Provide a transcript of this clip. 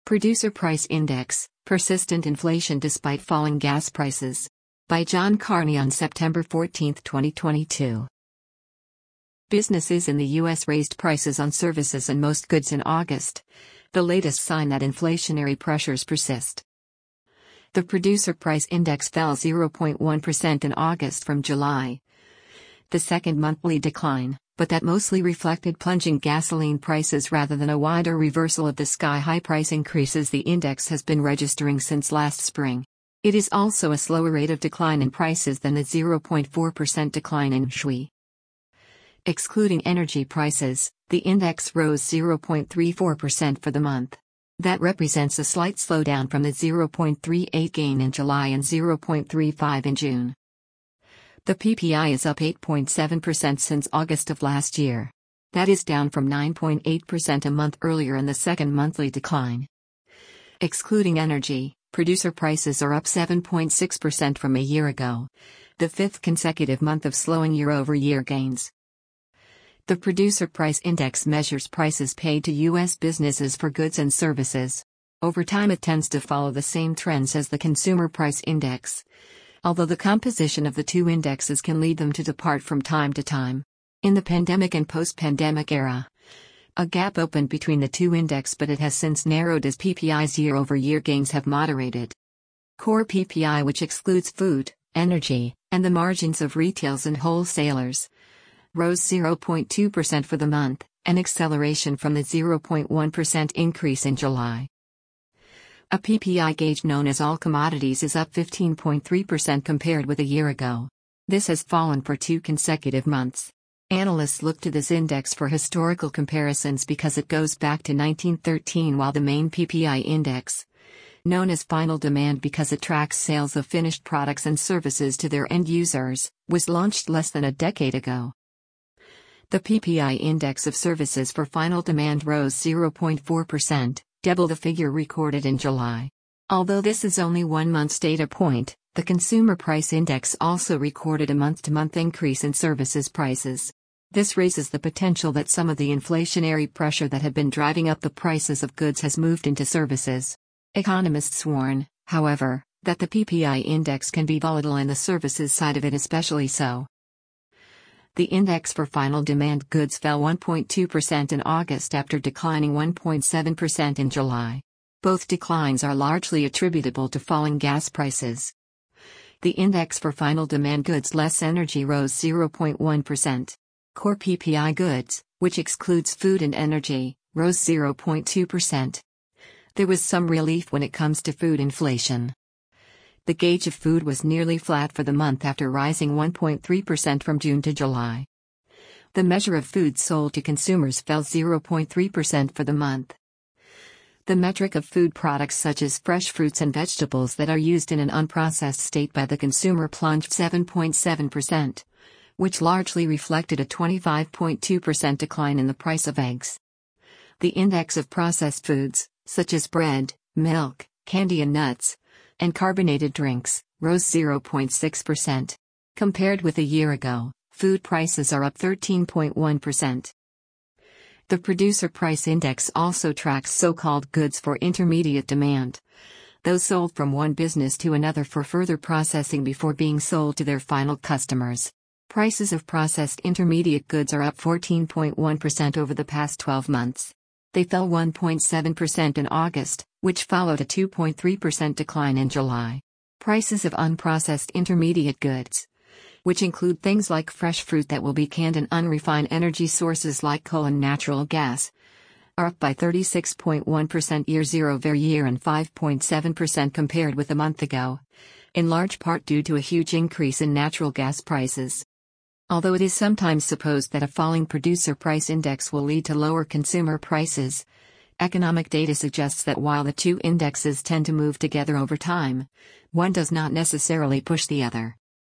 Producer Price Index, Persistent Inflation Despite Falling Gas Prices. By John Carney on September 14, 2022. Businesses in the U.S. raised prices on services and most goods in August, the latest sign that inflationary pressures persist. The Producer Price Index fell 0.1% in August from July, the second monthly decline, but that mostly reflected plunging gasoline prices rather than a wider reversal of the sky-high price increases the index has been registering since last spring. It is also a slower rate of decline in prices than the 0.4% decline in SHWI. Excluding energy prices, the index rose 0.34% for the month. That represents a slight slowdown from the 0.38 gain in July and 0.35 in June. The PPI is up 8.7% since August of last year. That is down from 9.8% a month earlier in the second monthly decline. Excluding energy, producer prices are up 7.6% from a year ago, the fifth consecutive month of slowing year-over-year gains. The Producer Price Index measures prices paid to U.S. businesses for goods and services. Over time it tends to follow the same trends as the Consumer Price Index, although the composition of the two indexes can lead them to depart from time to time. In the pandemic and post-pandemic era, a gap opened between the two index, but it has since narrowed as PPI's year-over-year gains have moderated. Core PPI, which excludes food, energy, and the margins of retailers and wholesalers, rose 0.2% for the month, an acceleration from the 0.1% increase in July. A PPI gauge known as All Commodities is up 15.3% compared with a year ago. This has fallen for 2 consecutive months. Analysts look to this index for historical comparisons because it goes back to 1913, while the main PPI index, known as Final Demand because it tracks sales of finished products and services to their end users, was launched less than a decade ago. The PPI index of services for Final Demand rose 0.4%. Double the figure recorded in July. Although this is only 1 month's data point, the Consumer Price Index also recorded a month-to-month increase in services prices. This raises the potential that some of the inflationary pressure that had been driving up the prices of goods has moved into services. Economists warn, however, that the PPI index can be volatile and the services side of it especially so. The index for Final Demand goods fell 1.2% in August after declining 1.7% in July. Both declines are largely attributable to falling gas prices. The index for Final Demand goods less energy rose 0.1%. Core PPI goods, which excludes food and energy, rose 0.2%. There was some relief when it comes to food inflation. The gauge of food was nearly flat for the month after rising 1.3% from June to July. The measure of food sold to consumers fell 0.3% for the month. The metric of food products such as fresh fruits and vegetables that are used in an unprocessed state by the consumer plunged 7.7%, which largely reflected a 25.2% decline in the price of eggs. The index of processed foods, such as bread, milk, candy and nuts, and carbonated drinks, rose 0.6%. Compared with a year ago, food prices are up 13.1%. The Producer Price Index also tracks so-called goods for intermediate demand, those sold from one business to another for further processing before being sold to their final customers. Prices of processed intermediate goods are up 14.1% over the past 12 months. They fell 1.7% in August, which followed a 2.3% decline in July. Prices of unprocessed intermediate goods, which include things like fresh fruit that will be canned and unrefined energy sources like coal and natural gas, are up by 36.1% year-over-year and 5.7% compared with a month ago, in large part due to a huge increase in natural gas prices. Although it is sometimes supposed that a falling producer price index will lead to lower consumer prices, economic data suggests that while the two indexes tend to move together over time, one does not necessarily push the other.